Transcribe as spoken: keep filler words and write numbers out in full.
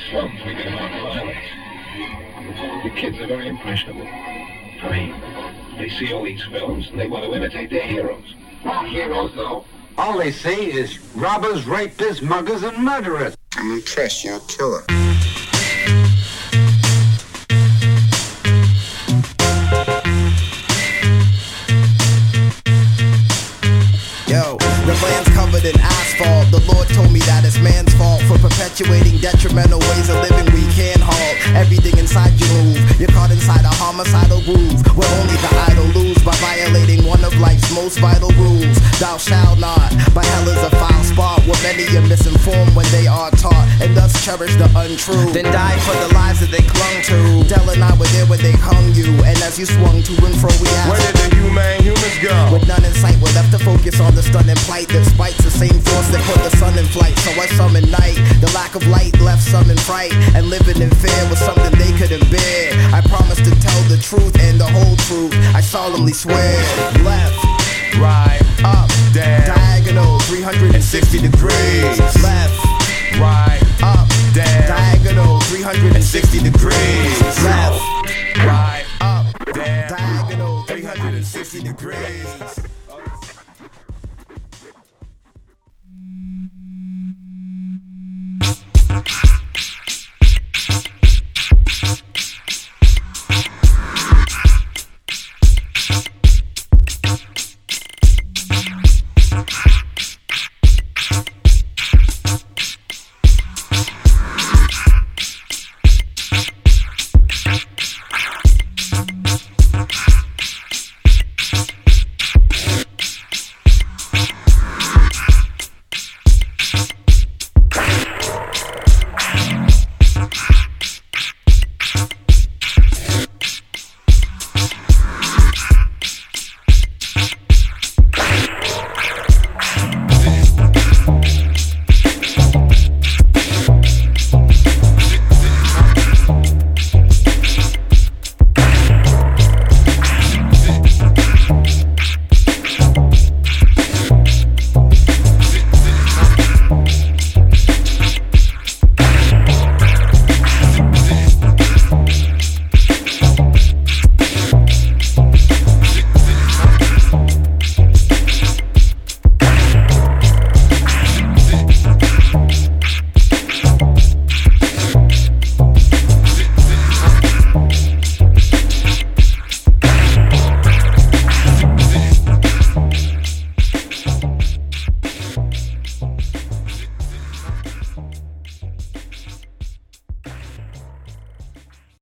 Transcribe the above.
slums we get around the highways. The kids are very impressionable. I mean, they see all these films and they want to imitate their heroes. Not heroes, though. All they see is robbers, rapists, muggers, and murderers. I'm impressed. You're a killer. Yo, the land's covered in asphalt. The Lord told me that it's man's fault for perpetuating detrimental ways of living we can't halt. Everything inside you move. You're caught inside a homicidal groove where only the idle lose by violating one of life's most vital rules. Thou shalt not. By hell is a foul spot where many are misinformed when they are taught and thus cherish the untrue. Then died for the lies that they clung to. Del and I were there when they hung you, and as you swung to and fro, we asked, where did the humane humans go? With none in sight, we're left to focus on the stunning plight that spites the same force that put the sun in flight. So I summon night. The lack of light left some in fright, and living in fear was something they couldn't bear. I promise to tell the truth and the whole truth. I solemnly swear. Left, right, up, down, diagonal, three hundred sixty degrees.